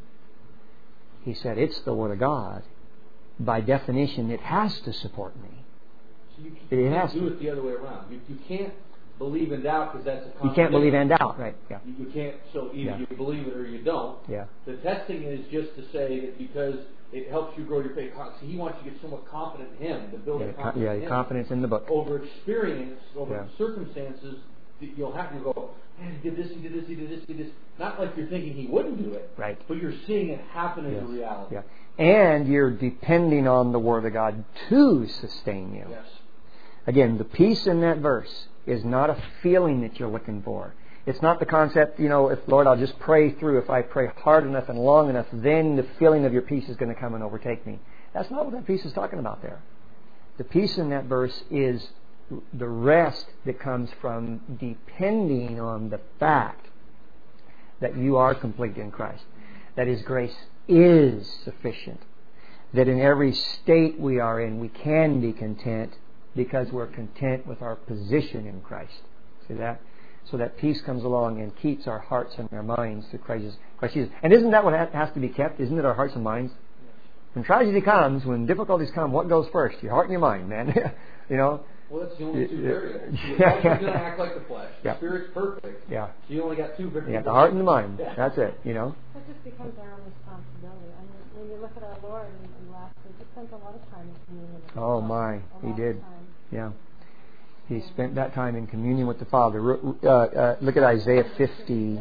He said, it's the Word of God. By definition, it has to support me. So you It can't has do to. it the other way around. You can't believe in doubt because that's a contradiction. You can't believe and doubt, right? Yeah. You can't, so either Yeah. you believe it or you don't. Yeah. The testing is just to say that because it helps you grow your faith. See, He wants you to get somewhat confident in Him, to build a confidence in Him. Confidence in the book. Over experience, over circumstances, you'll have to go, man, he did this, he did this, he did this, he did this. Not like you're thinking He wouldn't do it, right? But you're seeing it happen as a reality. Yeah. And you're depending on the Word of God to sustain you. Yes. Again, the peace in that verse is not a feeling that you're looking for. It's not the concept, if Lord, I'll just pray through. If I pray hard enough and long enough, then the feeling of your peace is going to come and overtake me. That's not what that peace is talking about there. The peace in that verse is the rest that comes from depending on the fact that you are complete in Christ. That His grace is sufficient. That in every state we are in, we can be content because we're content with our position in Christ. See that? So that peace comes along and keeps our hearts and our minds to Christ Jesus. And isn't that what has to be kept? Isn't it our hearts and minds? When tragedy comes, when difficulties come, what goes first? Your heart and your mind, man. Well, that's the only two variables. The heart's going to act like the flesh. The Spirit's perfect. Yeah. So you only got two variables. You got the heart and the mind. That's it, That just becomes our own responsibility. I mean, when you look at our Lord and last week, He spent a lot of time in communion with the Oh, Father. my. He did. Yeah. He Yeah. spent that time in communion with the Father. Look at Isaiah 50.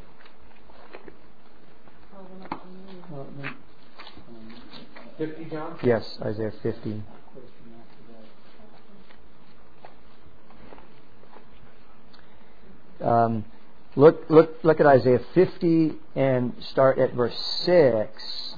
Oh, we're not communion. 50, John? Yes, Isaiah 50. Look at Isaiah 50 and start at verse 6.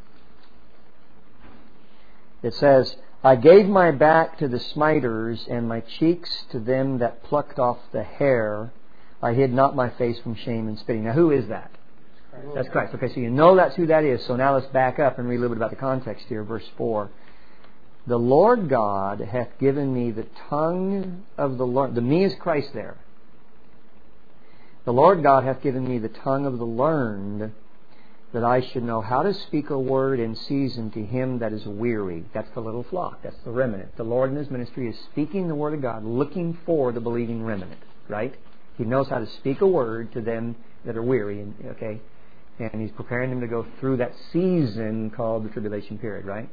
It says, I gave my back to the smiters and my cheeks to them that plucked off the hair. I hid not my face from shame and spitting. Now who is that? Christ. That's Christ. Okay, so you know that's who that is. So now let's back up and read a little bit about the context here. Verse 4. The Lord God hath given me the tongue of the learned. The me is Christ there. The Lord God hath given me the tongue of the learned, that I should know how to speak a word in season to him that is weary. That's the little flock. That's the remnant. The Lord in His ministry is speaking the word of God, looking for the believing remnant. Right? He knows how to speak a word to them that are weary. Okay? And He's preparing them to go through that season called the tribulation period. Right?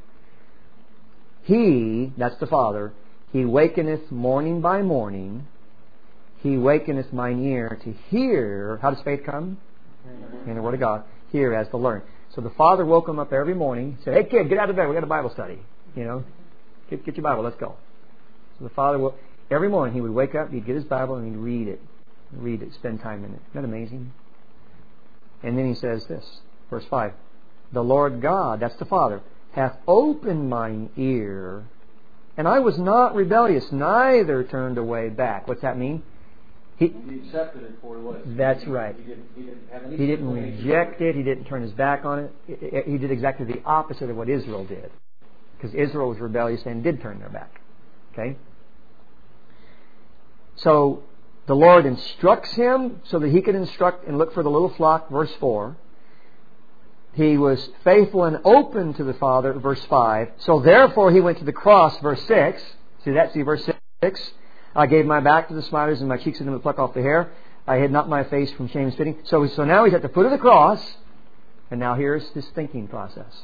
He, that's the Father, He wakeneth morning by morning. He wakeneth mine ear to hear. How does faith come? In the Word of God. Hear as to learn. So the Father woke him up every morning. Said, hey kid, get out of bed. We got a Bible study. Get your Bible. Let's go. So the Father every morning He would wake up. He'd get his Bible and he'd read it. Spend time in it. Isn't that amazing? And then He says this, verse 5. The Lord God, that's the Father, hath opened mine ear, and I was not rebellious, neither turned away back. What's that mean? He accepted it for what it was. That's right. He didn't reject it. He didn't turn his back on it. He did exactly the opposite of what Israel did. Because Israel was rebellious and did turn their back. Okay? So, the Lord instructs him so that he can instruct and look for the little flock, verse 4. He was faithful and open to the Father, verse 5. So therefore he went to the cross, verse 6. See verse 6? I gave my back to the smiters and my cheeks to them that pluck off the hair. I hid not my face from shame and spitting. So now He's at the foot of the cross. And now here's His thinking process.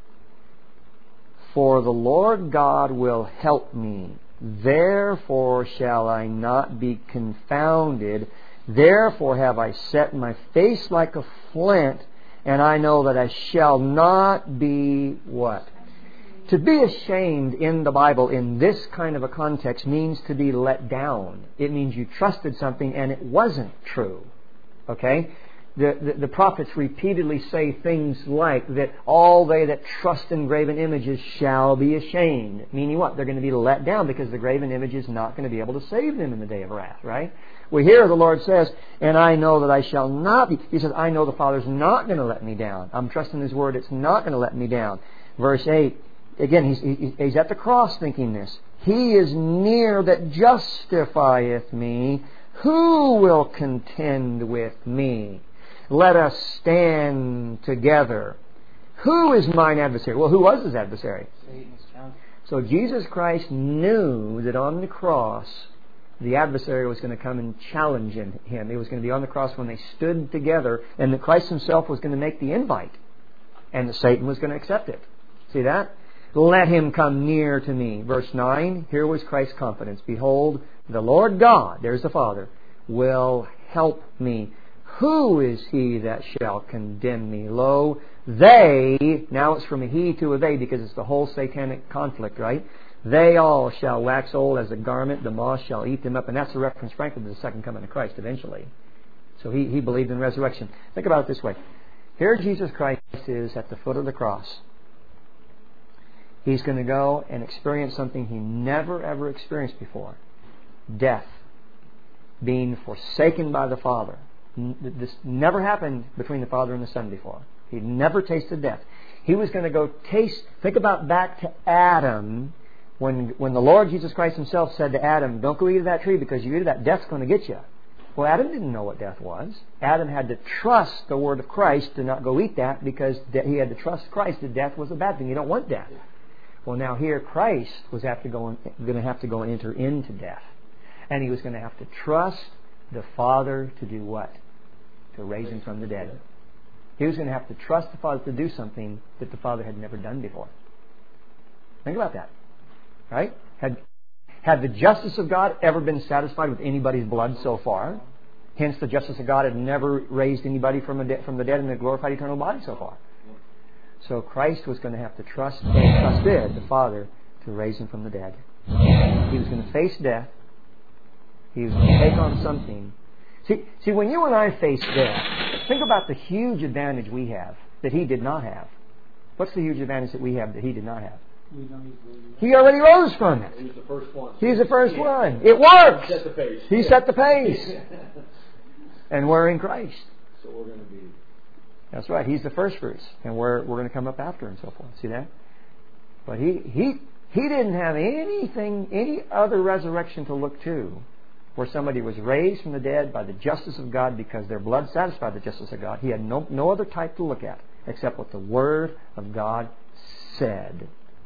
For the Lord God will help me. Therefore shall I not be confounded. Therefore have I set my face like a flint. And I know that I shall not be what? To be ashamed in the Bible in this kind of a context means to be let down. It means you trusted something and it wasn't true. Okay? The prophets repeatedly say things like that all they that trust in graven images shall be ashamed. Meaning what? They're going to be let down because the graven image is not going to be able to save them in the day of wrath. Right? Well, here the Lord says, and I know that I shall not be. He says, I know the Father's not going to let me down. I'm trusting His Word. It's not going to let me down. Verse 8. Again, he's at the cross thinking this. He is near that justifieth me. Who will contend with me? Let us stand together. Who is mine adversary? Well, who was His adversary? So Jesus Christ knew that on the cross, the adversary was going to come and challenge him. He was going to be on the cross when they stood together, and that Christ Himself was going to make the invite, and that Satan was going to accept it. See that? Let him come near to me. Verse 9, here was Christ's confidence. Behold, the Lord God, there's the Father, will help me. Who is he that shall condemn me? Lo, they, now it's from a he to a they because it's the whole satanic conflict, right? They all shall wax old as a garment, the moth shall eat them up. And that's a reference, frankly, to the second coming of Christ eventually. So he believed in resurrection. Think about it this way. Here Jesus Christ is at the foot of the cross. He's going to go and experience something he never ever experienced before. Death. Being forsaken by the Father. This never happened between the Father and the Son before. He'd never tasted death. He was going to go taste, think about back to Adam, when the Lord Jesus Christ Himself said to Adam, don't go eat of that tree because you eat of that, death's going to get you. Well, Adam didn't know what death was. Adam had to trust the word of Christ to not go eat that because he had to trust Christ that death was a bad thing. You don't want death. Well, now here Christ was going to have to go and enter into death. And He was going to have to trust the Father to do what? To raise Him from the dead. He was going to have to trust the Father to do something that the Father had never done before. Think about that. Right? Had the justice of God ever been satisfied with anybody's blood so far? Hence, the justice of God had never raised anybody from the dead in the glorified eternal body so far. So Christ was going to have to trusted the Father to raise Him from the dead. He was going to face death. He was going to take on something. See, when you and I face death, think about the huge advantage we have that He did not have. What's the huge advantage that we have that He did not have? He already rose from it. He was the first one. He's the first one. It works. He set the pace. He set the pace. And we're in Christ. So we're going to be... That's right. He's the first fruits. And we're going to come up after and so forth. See that? But he didn't have any other resurrection to look to where somebody was raised from the dead by the justice of God because their blood satisfied the justice of God. He had no other type to look at except what the Word of God said.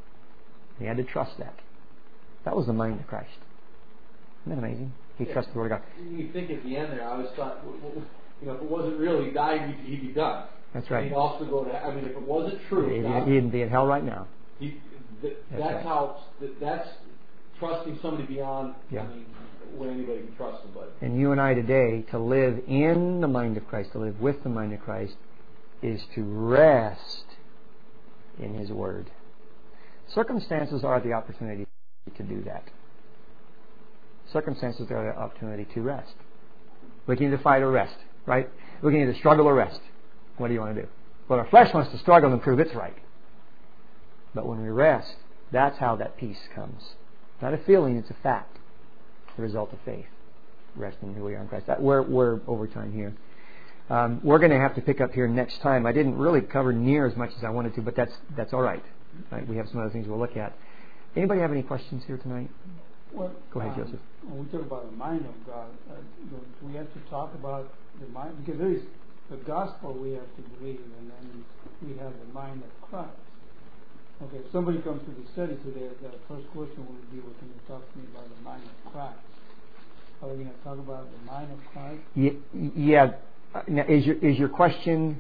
He had to trust that. That was the mind of Christ. Isn't that amazing? He trusted the Word of God. You think at the end there, I always thought, if it wasn't real, He died, He'd be done. That's right. And He'd also go to, if it wasn't true, He'd be in hell right now. That's trusting somebody beyond, yeah. When anybody can trust somebody. And you and I today, to live in the mind of Christ, to live with the mind of Christ, is to rest in His Word. Circumstances are the opportunity to do that. Circumstances are the opportunity to rest. We can either fight or rest, right? We can either struggle or rest. What do you want to do? Well, our flesh wants to struggle and prove it's right. But when we rest, that's how that peace comes. Not a feeling, it's a fact. The result of faith. Resting in who we are in Christ. We're over time here. We're going to have to pick up here next time. I didn't really cover near as much as I wanted to, but that's all right. Right? We have some other things we'll look at. Anybody have any questions here tonight? Well, go ahead, Joseph. When we talk about the mind of God, do we have to talk about the mind? Because there is the gospel we have to believe, and then we have the mind of Christ. Okay, if somebody comes to the study today, the first question will be, well, can you talk to me about the mind of Christ? Are we going to talk about the mind of Christ? Yeah. Now, is your question,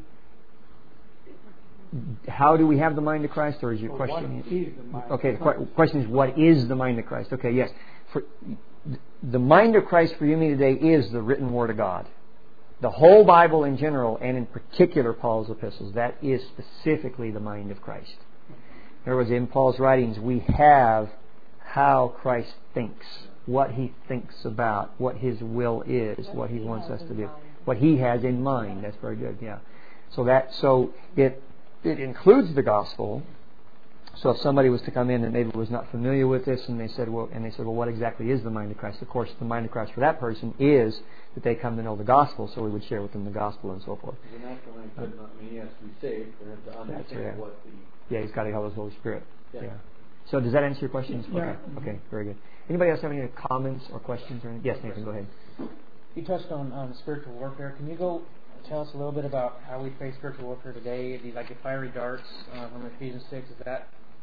how do we have the mind of Christ, or is your question? What is the mind okay, of Christ? The question is, what is the mind of Christ? Okay, yes. The mind of Christ for you and me today is the written Word of God. The whole Bible in general, and in particular Paul's epistles, that is specifically the mind of Christ. In other words, in Paul's writings, we have how Christ thinks, what He thinks about, what His will is, what He wants us to do, what He has in mind. That's very good, yeah. So it includes the gospel. So if somebody was to come in and maybe was not familiar with this, and they said, well, what exactly is the mind of Christ? Of course, the mind of Christ for that person is that they come to know the gospel, so we would share with them the gospel and so forth. The natural man he has to be saved for him to understand what the... Yeah, he's got to have His Holy Spirit. Yeah. So does that answer your questions? Yeah. Okay, very good. Anybody else have any comments or questions or anything? Yes, Nathan, go ahead. You touched on spiritual warfare. Can you go tell us a little bit about how we face spiritual warfare today? Like the fiery darts from Ephesians 6, is that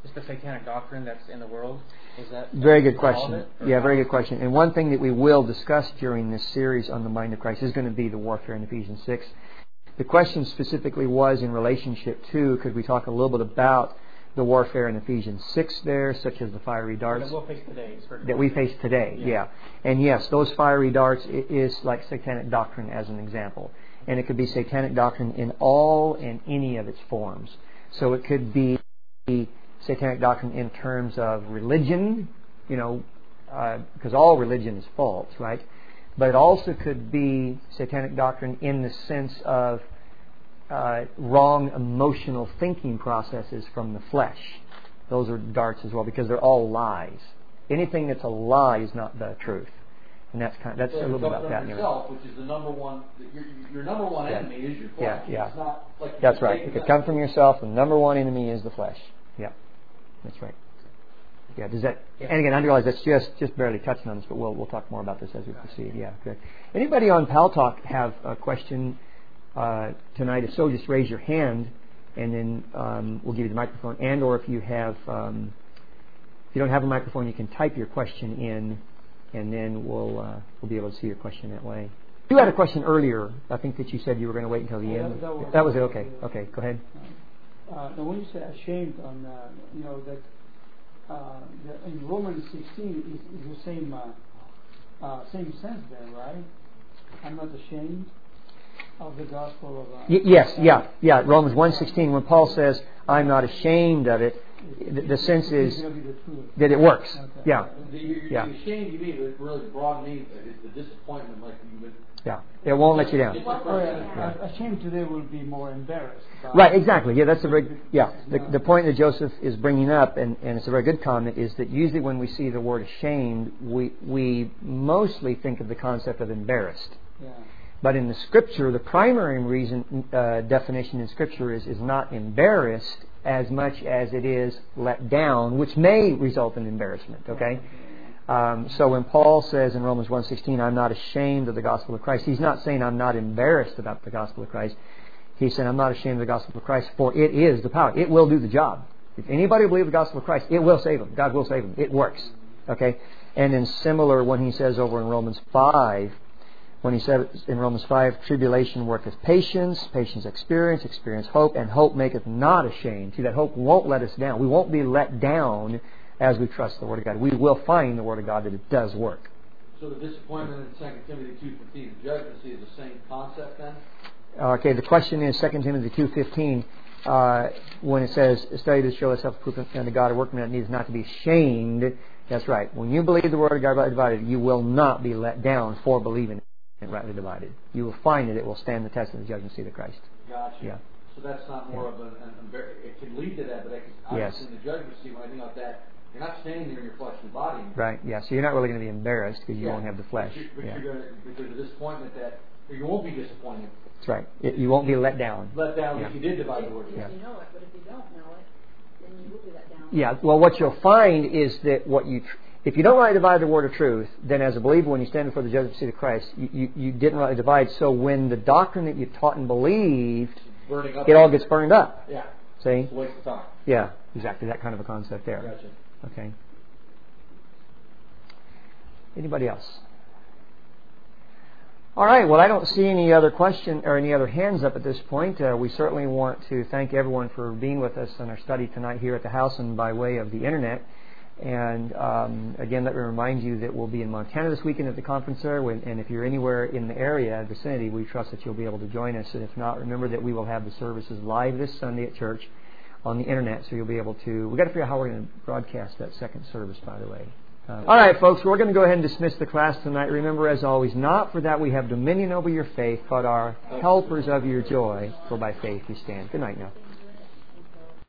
just the satanic doctrine that's in the world? Is that very good all of question? it, or Yeah, how- very good question. And one thing that we will discuss during this series on the mind of Christ is going to be the warfare in Ephesians 6. The question specifically was in relationship to, could we talk a little bit about the warfare in Ephesians 6 there, such as the fiery darts that we'll face today? that we face today? Yeah. And yes, those fiery darts is like satanic doctrine as an example. And it could be satanic doctrine in all and any of its forms. So it could be satanic doctrine in terms of religion, because all religion is false, right? But it also could be satanic doctrine in the sense of wrong emotional thinking processes from the flesh. Those are darts as well, because they're all lies. Anything that's a lie is not the truth. And that's a little bit about that. Yourself, which is the number one, your number one enemy is your flesh. Yeah. It's not like that's right. It could come from yourself. The number one enemy is the flesh. Yeah, that's right. Yeah. Does that? And again, I realize that's just barely touching on this, but we'll talk more about this as we proceed. Yeah. Good. Anybody on Pal Talk have a question tonight? If so, just raise your hand, and then we'll give you the microphone. And or if you have, if you don't have a microphone, you can type your question in, and then we'll be able to see your question that way. You had a question earlier. I think that you said you were going to wait until the end. That was it. Okay. Okay. Go ahead. Now, when you say ashamed on, in Romans 16 is the same sense there, right? I'm not ashamed of the gospel of. Yes. Yeah. Romans 1:16. When Paul says, "I'm not ashamed of it," the sense is that it works. Okay. Yeah. The ashamed you mean, it really broad means is the disappointment, like you would. Yeah. It won't let you down. Ashamed today will be more embarrassed. Right, exactly. Yeah, that's a very The point that Joseph is bringing up, and it's a very good comment, is that usually when we see the word ashamed, we mostly think of the concept of embarrassed. Yeah. But in the Scripture, the primary reason definition in Scripture is not embarrassed as much as it is let down, which may result in embarrassment. Okay. So when Paul says in Romans 1:16, "I'm not ashamed of the gospel of Christ," he's not saying I'm not embarrassed about the gospel of Christ. He's saying I'm not ashamed of the gospel of Christ, for it is the power. It will do the job. If anybody will believe the gospel of Christ, it will save them. God will save them. It works. Okay. And then similar when he says over in Romans 5, when he said in Romans 5, "Tribulation worketh patience, patience experience hope, and hope maketh not ashamed." See, that hope won't let us down. We won't be let down as we trust the Word of God. We will find the Word of God that it does work. So the disappointment in 2 Timothy 2:15, the judgment is the same concept then? Okay, the question is 2 Timothy 2:15, when it says, "Study to show thyself approved unto God, a workman that needs not to be ashamed." That's right. When you believe the Word of God rightly divided, you will not be let down for believing it rightly divided. You will find that it will stand the test of the judgment seat of Christ. Gotcha. Yeah. So that's not more of it can lead to that, but obviously in the judgment seat, when I think about that, you're not standing there in your flesh and body. Right, yeah. So you're not really going to be embarrassed because you won't have the flesh. But you're going to, because of disappointment that, you won't be disappointed. That's right. You won't be let down. Let down if you did divide the word. If you know it, but if you don't know it, then you will be let down. Yeah, well, what you'll find is that if you don't rightly divide the word of truth, then as a believer, when you stand before the judgment seat of Christ, you didn't rightly divide. So when the doctrine that you taught and believed, it all gets burned up. Yeah. See? It's a waste of time. Yeah, exactly. That kind of a concept there. Gotcha. Okay. Anybody else? All right. Well, I don't see any other question or any other hands up at this point. We certainly want to thank everyone for being with us in our study tonight here at the house and by way of the internet. And again, let me remind you that we'll be in Montana this weekend at the conference there. And if you're anywhere in the area, vicinity, we trust that you'll be able to join us. And if not, remember that we will have the services live this Sunday at church on the internet, so you'll be able to. We've got to figure out how we're going to broadcast that second service, by the way. All right, folks, we're going to go ahead and dismiss the class tonight. Remember, as always, not for that we have dominion over your faith, but are helpers of your joy, for by faith we stand. Good night now.